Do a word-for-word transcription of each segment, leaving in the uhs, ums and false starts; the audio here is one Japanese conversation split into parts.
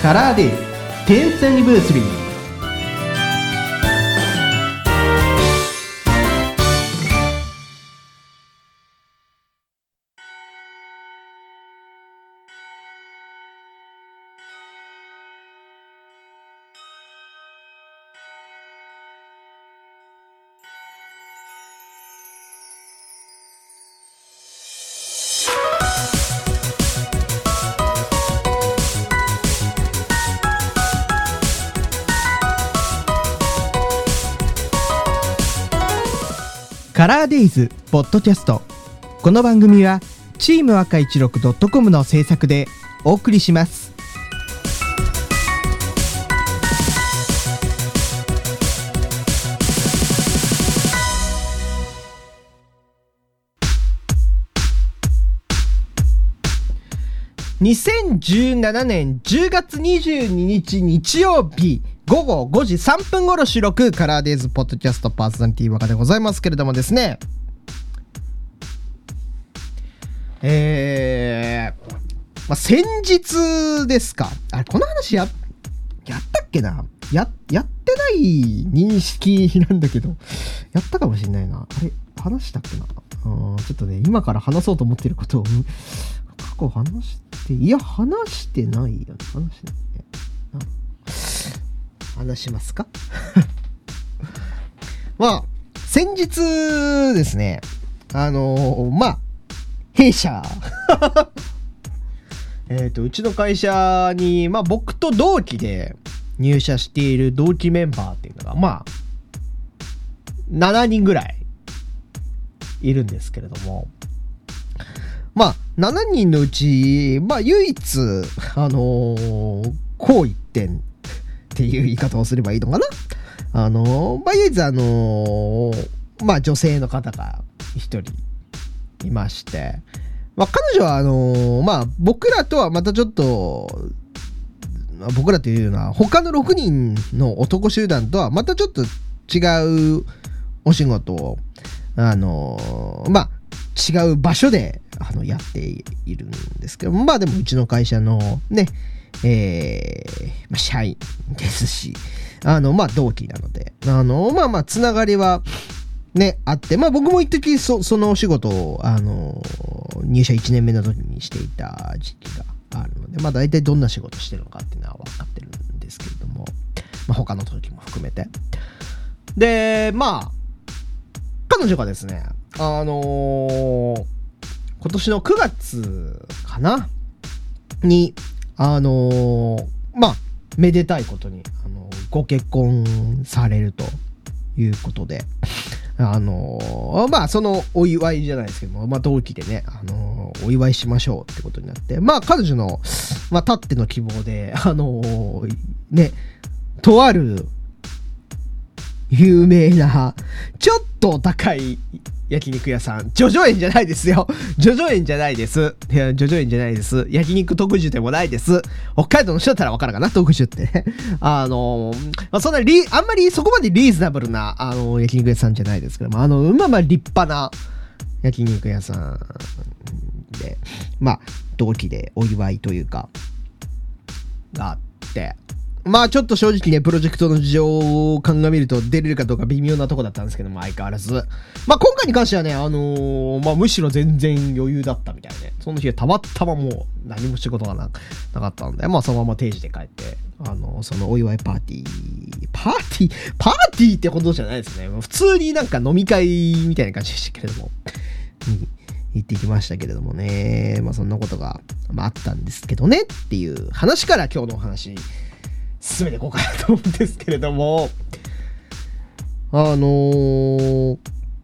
カラーデイズテンスアニバーサリー。カラーデイズポッドキャスト。この番組はチーム赤いちろくドットコム の制作でお送りします。にせんじゅうななねんじゅうがつにじゅうににち日曜日ごごごじさんぷん頃収録、カラーデイズポッドキャストパーソナリティ若でございますけれどもですね、えー、まあ、先日ですか、あれこの話ややったっけな、ややってない認識なんだけど、やったかもしれないな。あれ話したっけな。あちょっとね、今から話そうと思ってることを過去話していや話してないよね。話してないね。話しますかまあ先日ですね、あのー、まあ弊社えっとうちの会社に、まあ僕と同期で入社している同期メンバーっていうのがまあしちにんぐらいいるんですけれども、まあしちにんのうちまあ唯一あのー、こう一点っていう言い方をすればいいのかな。あのー、まあ唯一あのー、まあ女性の方が一人いまして、まあ彼女はあのー、まあ僕らとはまたちょっと、僕らというのは他のろくにんの男集団とはまたちょっと違うお仕事をあのー、まあ違う場所であのやっているんですけど、まあでもうちの会社のね、えー、まあ、社員ですし、あのまあ同期なので、あのまあまあつながりはねあって、まあ僕も一時そそのお仕事をあの入社いちねんめの時にしていた時期があるので、まあ大体どんな仕事してるのかっていうのは分かってるんですけれども、まあ他の時も含めて、でまあ彼女がですね、あのー、今年のくがつかなにあのー、まあめでたいことに、あのー、ご結婚されるということで、あのー、まあそのお祝いじゃないですけども、まあ同期でね、あのー、お祝いしましょうってことになって、まあ彼女のまあたっての希望で、あのー、ねとある有名なちょっとお高い焼肉屋さん、ジョジョ園じゃないですよ。ジョジョ園じゃないです。いや、ジョジョ園じゃないです。焼肉特需でもないです。北海道の人だったら分かるかな、特需ってね。あのー、まあ、そんなリ、あんまりそこまでリーズナブルな、あのー、焼肉屋さんじゃないですけども、あの、まあまあ立派な焼肉屋さんで、まあ、同期でお祝いというか、があって、まあちょっと正直ね、プロジェクトの事情を鑑みると出れるかどうか微妙なとこだったんですけども、相変わらず。まあ今回に関してはね、あのー、まあむしろ全然余裕だったみたいで、その日はたまたまもう何も仕事が な, なかったんで、まあそのまま定時で帰って、あのー、そのお祝いパーティー、パーティー、パーティーってことじゃないですね。普通になんか飲み会みたいな感じでしたけれども、行ってきましたけれどもね、まあそんなことが、まあ、あったんですけどねっていう話から今日のお話、進めていこうかなと思うんですけれども、あのー、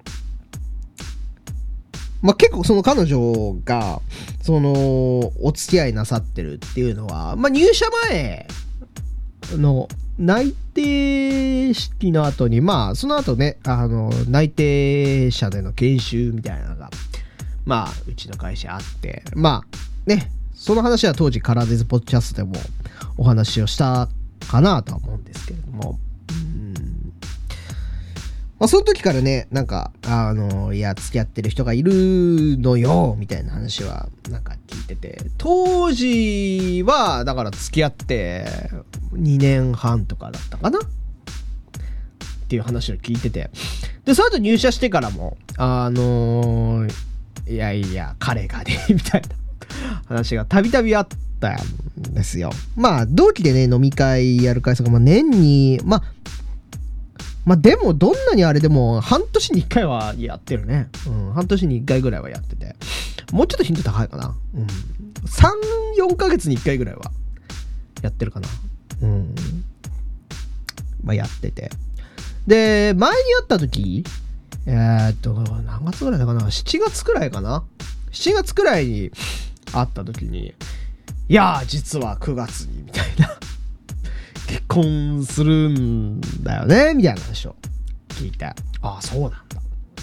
まあ、結構その彼女がそのお付き合いなさってるっていうのは、まあ、入社前の内定式の後に、まあその後ね、あの内定者での研修みたいなのがまあうちの会社あって、まあね、その話は当時カラーデイズポッドキャストでもお話をしたかなとは思うんですけれども、うんまあ、その時からね、なんか、あの、いや、付き合ってる人がいるのよ、みたいな話は、なんか聞いてて、当時は、だから付き合ってにねんはんとかだったかなっていう話を聞いてて、で、その後入社してからも、あのー、いやいや、彼がね、みたいな話がたびたびあったんですよ。まあ、同期でね、飲み会やる回数が、まあ、年に、まあ、まあでもどんなにあれでも半年にいっかいはやってるね。うん、半年にいっかいぐらいはやってて。もうちょっと頻度高いかな。うん。さん、よんかげつにいっかいぐらいはやってるかな。うん。まあやってて。で、前に会った時、えー、っと、何月ぐらいだかな ?しち 月くらいかな ?しち 月くらいに会った時に、いやー、実はくがつに、みたいな。結婚するんだよねみたいな話を聞いて、ああそうなんだって、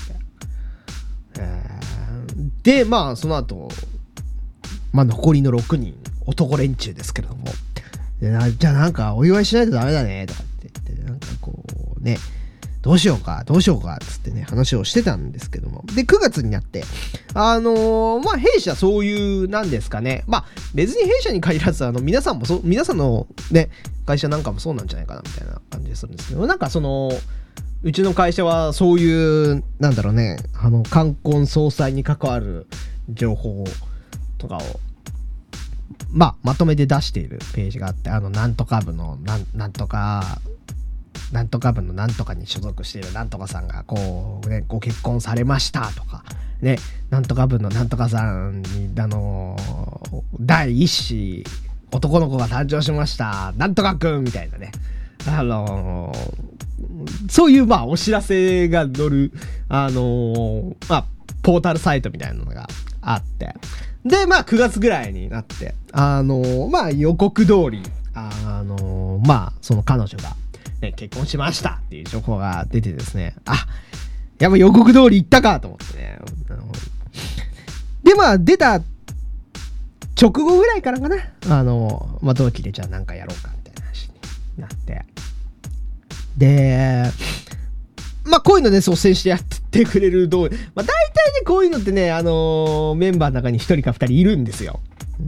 えー、でまあその後まあ残りのろくにん男連中ですけれども、でなじゃあなんかお祝いしないとダメだねとかって言ってなんかこうねどうしようかどうしようかっつってね話をしてたんですけども、でくがつになってあのー、まあ弊社そういうなんですかね、まあ別に弊社に限らずあの皆さんもそう皆さんのね会社なんかもそうなんじゃないかなみたいな感じするんですけど、なんかそのうちの会社はそういうなんだろうねあの冠婚葬祭に関わる情報とかをまあまとめて出しているページがあって、あのなんとか部のなんなんとかなんとか部のなんとかに所属しているなんとかさんがこうねご結婚されましたとかね、なんとか部のなんとかさんにあの第一子男の子が誕生しましたなんとかくんみたいなね、あのー、そういうまあお知らせが載るあのー、まあポータルサイトみたいなのがあって、でまあくがつぐらいになってあのー、まあ予告通りあのー、まあその彼女が、ね、結婚しましたっていう情報が出てですね、あやっぱ予告通り行ったかと思ってね、でまあ出た直後ぐらいからかな、あの、まあ、同期でじゃあなんかやろうかみたいな話になって。で、まあ、こういうのね、率先してやってくれる同期。まあ、大体ね、こういうのってね、あのー、メンバーの中に一人か二人いるんですよ。うん、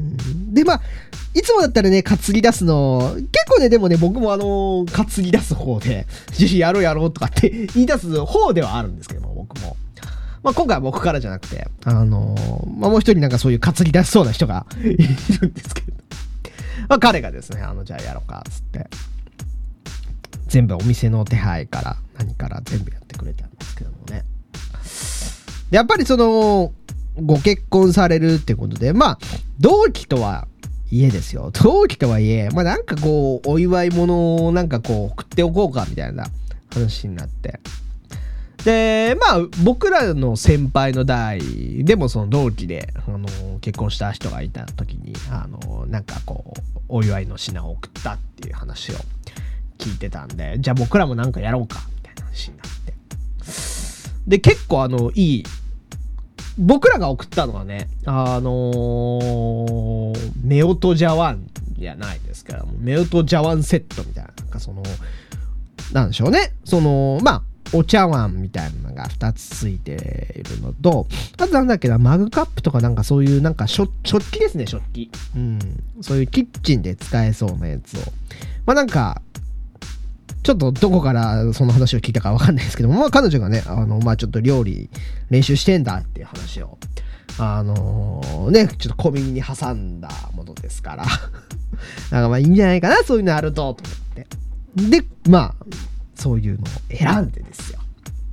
で、まあ、いつもだったらね、担ぎ出すの、結構ね、でもね、僕もあのー、担ぎ出す方で、やろうやろうとかって言い出す方ではあるんですけども、僕も。まあ、今回は僕からじゃなくて、あのー、まあ、もう一人なんかそういう担ぎ出しそうな人がいるんですけど、まあ、彼がですね、あの、じゃあやろうか、つって、全部お店の手配から何から全部やってくれたんですけどもね。で、やっぱりその、ご結婚されるってことで、まあ、同期とはいえですよ。同期とはいえ、まあ、なんかこう、お祝い物をなんかこう、送っておこうか、みたいな話になって、でまあ僕らの先輩の代でもその同期で、あのー、結婚した人がいた時に、あのー、なんかこうお祝いの品を送ったっていう話を聞いてたんで、じゃあ僕らもなんかやろうかみたいな話になって、で結構あのいい僕らが送ったのはね、あのー、夫婦茶碗じゃないですけども、夫婦茶碗セットみたいな、なんかそのなんでしょうね、そのまあお茶碗みたいなのがふたつついているのと、あとなんだっけな、マグカップとかなんかそういうなんか食器ですね、食器。うん。そういうキッチンで使えそうなやつを。まあなんか、ちょっとどこからその話を聞いたかわかんないですけども、まあ彼女がね、あの、まあちょっと料理練習してんだっていう話を、あのー、ね、ちょっと小耳に挟んだものですから。なんかまあいいんじゃないかな、そういうのあると、と思って。で、まあ、そういうのを選んでですよ。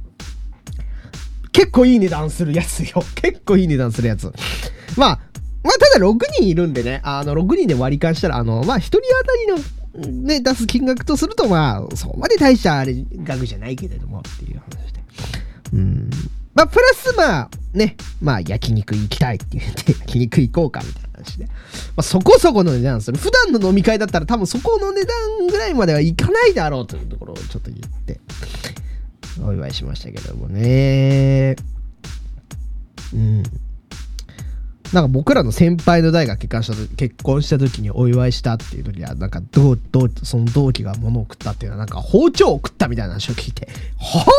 結構いい値段するやつよ。結構いい値段するやつ。まあ、まあ、ただろくにんいるんでね、あの、ろくにんで割り勘したら、あの、まあ、ひとり当たりの、ね、出す金額とすると、まあ、そこまで大したあれ額じゃないけれども、っていう話で。うん。まあ、プラス、まあ、ね、まあ、焼肉行きたいって言って、焼肉行こうか、みたいな話で。まあ、そこそこの値段する。普段の飲み会だったら多分そこの値段ぐらいまではいかないだろうというところをちょっと言って、お祝いしましたけどもね。うん。なんか僕らの先輩の代が結婚した時、結婚した時にお祝いしたっていう時は、なんか同、同、その同期が物を食ったっていうのは、なんか包丁を食ったみたいな話を聞いて、包丁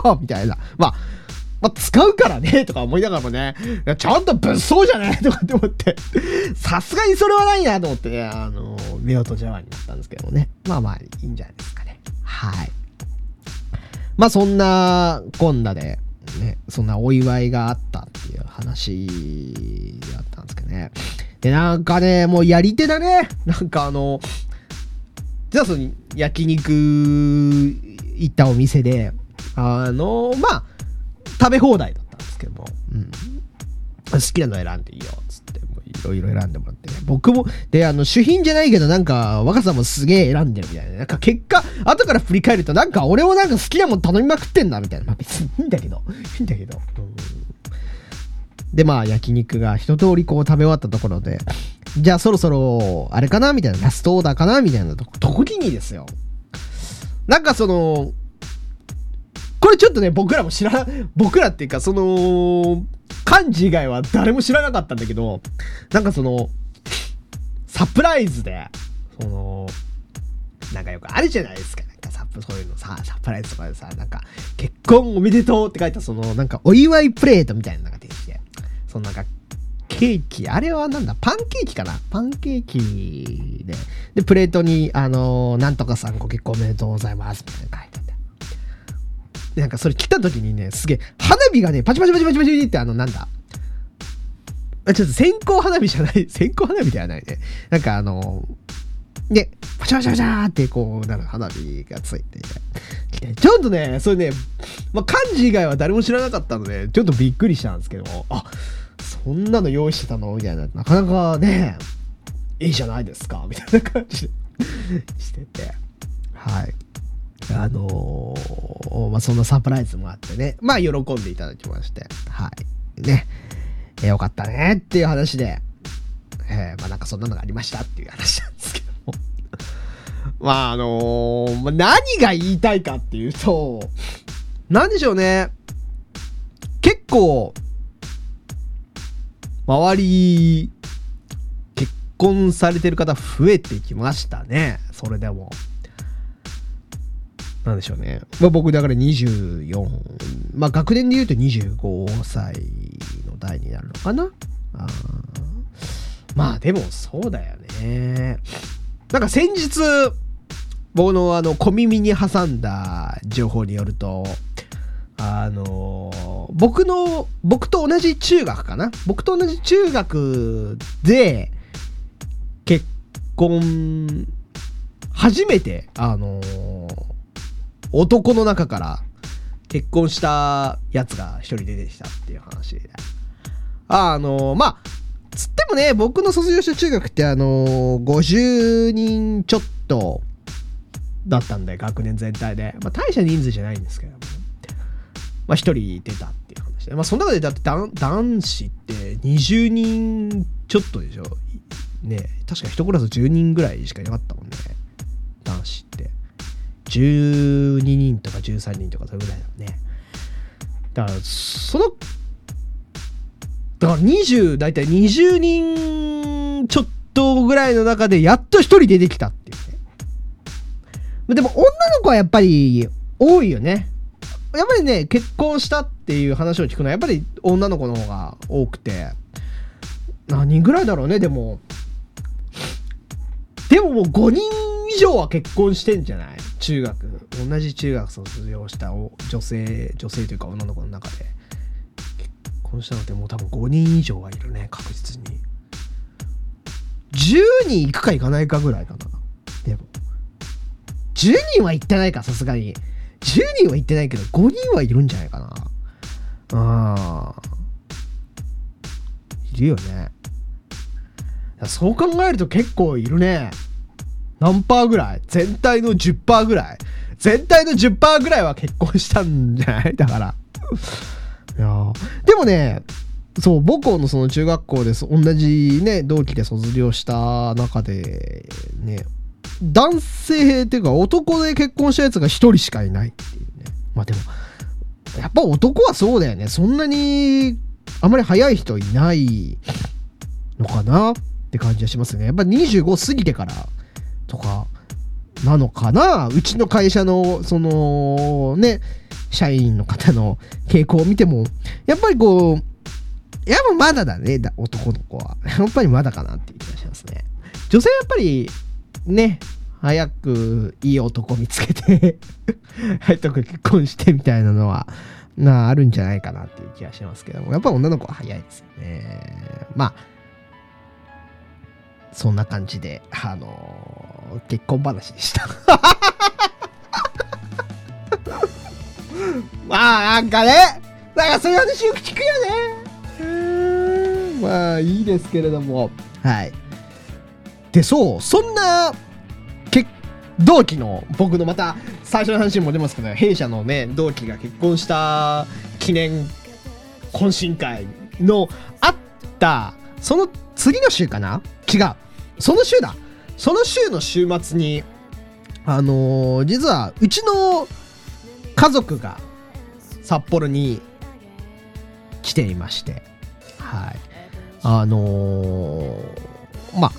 かみたいな。まあ、まあ、使うからねとか思いながらもね、いやちゃんと物騒じゃねとかって思って、さすがにそれはないなと思ってね、あの、夫婦茶碗になったんですけどもね。まあまあ、いいんじゃないですかね。はい。まあそんなこんなで、ね、そんなお祝いがあったっていう話だったんですけどね。で、なんかね、もうやり手だね。なんかあの、じゃあその焼肉行ったお店で、あの、まあ、食べ放題だったんですけども、うん、好きなの選んでいいよ、つって、いろいろ選んでもらってね。僕も、で、あの、主品じゃないけど、なんか、若さんもすげえ選んでるみたいな。なんか結果、後から振り返ると、なんか俺もなんか好きなもん頼みまくってんな、みたいな。まあ別にいいんだけど、いいんだけど。うん、で、まあ、焼肉が一通りこう食べ終わったところで、じゃあそろそろ、あれかなみたいな、ラストオーダーかなみたいなとこ、時にですよ。なんかその、これちょっとね、僕らも知らな、僕らっていうか、その、漢字以外は誰も知らなかったんだけど、なんかその、サプライズで、その、なんかよくあるじゃないですか。なんかサプ、そういうのさ、サプライズとかでさ、なんか、結婚おめでとうって書いたその、なんかお祝いプレートみたいなのが出てきて、そのなんか、ケーキ、あれはなんだ、パンケーキかなパンケーキで、で、プレートに、あのー、なんとかさんご結婚おめでとうございます、みたいな書いてあって。で、なんかそれ来た時にね、すげえ、花火がね、パチパチパチパチパチってあの、なんだ、ちょっと線香花火じゃない、線香花火ではないね。なんかあのー、ね、パチパチパチャーってこう、なんか花火がついてきて、ちょっとね、それね、まあ、漢字以外は誰も知らなかったので、ちょっとびっくりしたんですけども、あ、そんなの用意してたのみたいな、なかなかね、いいじゃないですかみたいな感じでしてて、はい。あのー、まあ、そんなサプライズもあってね、まあ、喜んでいただきまして、はい。ね、えー、よかったねっていう話で、えー、まあ、なんかそんなのがありましたっていう話なんですけども。まあ、あのー、まあ、何が言いたいかっていうと、なんでしょうね。結構、周り、結婚されてる方増えてきましたね。それでも。なんでしょうね。まあ僕だからにじゅうよん、まあ学年で言うとにじゅうごさいの代になるのかな。あまあでもそうだよね。なんか先日、僕のあの小耳に挟んだ情報によると、あの僕の僕と同じ中学かな僕と同じ中学で結婚初めてあの男の中から結婚したやつが一人出てきたっていう話で、あのまあつってもね、僕の卒業した中学ってあのごじゅうにんちょっとだったんで、学年全体で、まあ、大した人数じゃないんですけども、まあ一人出たっていう話で、まあその中でだって男子ってにじゅうにんちょっとでしょね。確か一クラスじゅうにんぐらいしかいなかったもんね、男子ってじゅうににんとかじゅうさんにんとかそれぐらいだもんね。だからそのだからにじゅうだいたいにじゅうにんちょっとぐらいの中でやっと一人出てきたっていうね。でも女の子はやっぱり多いよね。やっぱりね、結婚したっていう話を聞くのはやっぱり女の子の方が多くて、何人ぐらいだろうね。でもでももうごにん以上は結婚してんじゃない？中学同じ中学卒業した女性女性というか女の子の中で結婚したのってもう多分ごにん以上はいるね、確実に。じゅうにん行くか行かないかぐらいかな。でもじゅうにんは行ってないか、さすがにじゅうにんは行ってないけどごにんはいるんじゃないかな。あいるよね。そう考えると結構いるね。何パーぐらい？全体の じゅっパーセント ぐらい全体の じゅっパーセント ぐらいは結婚したんじゃない？だからいやでもね、そう母校のその中学校で同じね同期で卒業した中でね、男性っていうか男で結婚したやつが一人しかいないっていうね。まあでもやっぱ男はそうだよね。そんなにあまり早い人いないのかなって感じはしますね。やっぱにじゅうご過ぎてからとかなのかな。うちの会社のそのね社員の方の傾向を見てもやっぱりこうやっぱまだだねだ男の子はやっぱりまだかなっていう気がしますね。女性はやっぱりね早くいい男見つけて早く結婚してみたいなのはなああるんじゃないかなっていう気がしますけども、やっぱ女の子は早いですよね。まあそんな感じであのー、結婚話でしたまあなんかねなんかそういう話よく聞くよね。うーんまあいいですけれども、はい。でそうそんな結同期の僕のまた最初の話にも出ますけど、弊社のね同期が結婚した記念懇親会のあったその次の週かな、違うその週だその週の週末にあのー、実はうちの家族が札幌に来ていまして、はいあのー、まあ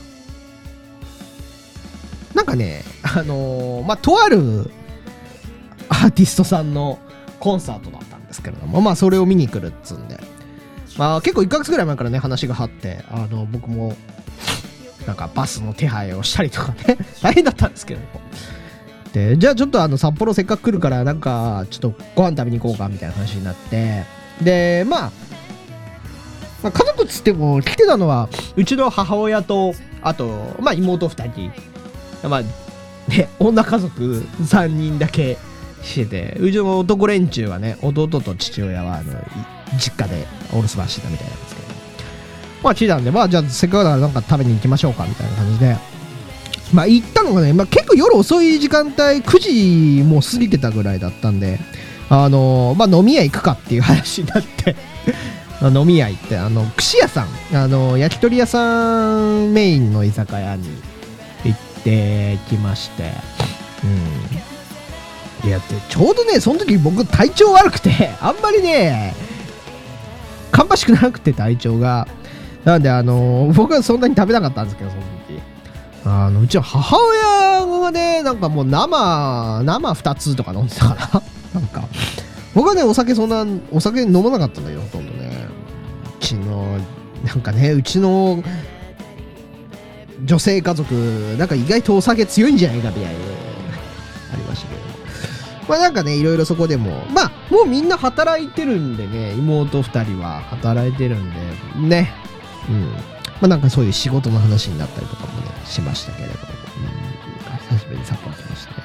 なんかねあのー、まあとあるアーティストさんのコンサートだったんですけれども、まあそれを見に来るっつんで、まあ結構いっかげつぐらい前からね話があって、あの僕もなんかバスの手配をしたりとかね大変だったんですけども、でじゃあちょっとあの札幌せっかく来るからなんかちょっとご飯食べに行こうかみたいな話になって、でまあ、まあ、家族っつっても来てたのはうちの母親とあとまあ妹ふたり、まあね女家族さんにんだけしてて、うちの男連中はね弟と父親はあの実家でお留守番してたみたいなんですけど、まあ来たんでまあじゃあせっかくだからなんか食べに行きましょうかみたいな感じでまあ行ったのがね、まあ、結構夜遅い時間帯くじも過ぎてたぐらいだったんで、あのー、まあ飲み屋行くかっていう話になって飲み屋行ってあの串屋さんあの焼き鳥屋さんメインの居酒屋に行ってきまして、うんいやってちょうどねその時僕体調悪くてあんまりね芳しくなくて体調がなんであのー、僕はそんなに食べなかったんですけど、その時あのうちの母親がねなんかもう生生ふたつとか飲んでたからなんか僕はねお酒そんなお酒飲まなかったんだけどほとんどね、うちのなんかねうちの女性家族なんか意外とお酒強いんじゃないかみたいなありましたけど、まあなんかねいろいろそこでもまあもうみんな働いてるんでね、妹ふたりは働いてるんでね、うんまあなんかそういう仕事の話になったりとかもねしましたけれども、うん、久しぶりに札幌来ましたね、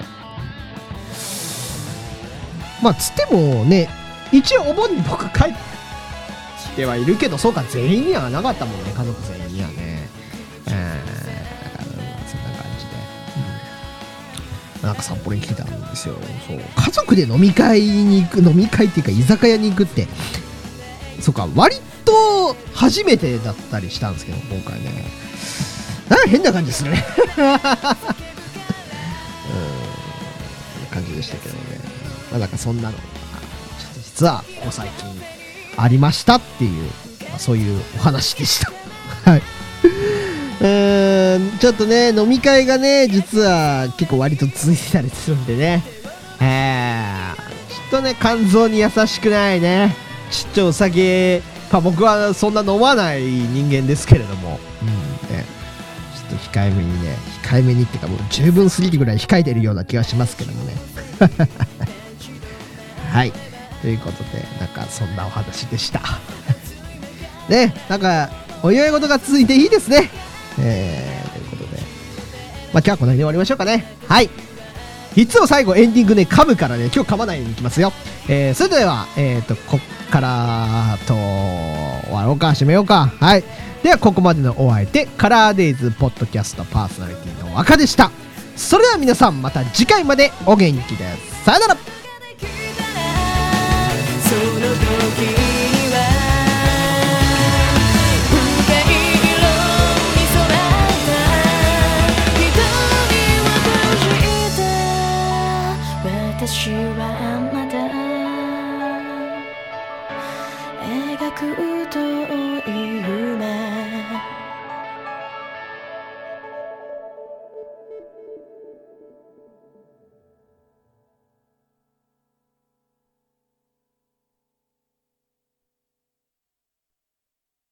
うん、まあつってもね一応お盆に僕帰ってはいるけど、そうか全員にはなかったもんね、家族全員にはね、えー、そんな感じで、うん、なんか札幌に来てたんですよ。そう家族で飲み会に行く飲み会っていうか居酒屋に行くってそうか割と初めてだったりしたんですけど、今回ねなんか変な感じするねうん感じでしたけどね、まあなんかそんなのちょっと実はここ最近ありましたっていう、まあ、そういうお話でしたはいうーんちょっとね飲み会がね実は結構割と続いてたりするんでね、えー、ちょっとね肝臓に優しくないね、ちょっとお酒、まあ、僕はそんな飲まない人間ですけれども、うんね、ちょっと控えめにね控えめにっていうかもう十分すぎるぐらい控えてるような気がしますけどもねはいということでなんかそんなお話でしたね、なんかお祝い事が続いていいですね、えー、ということでまあ今日はこの辺で終わりましょうかね。はいいつも最後エンディングね噛むからね今日噛まないようにいきますよ、えー、それではえっ、ー、とこっからと終わろうか締めようか。はいではここまでのお相手カラーデイズポッドキャストパーソナリティの若でした。それでは皆さんまた次回までお元気でさよなら。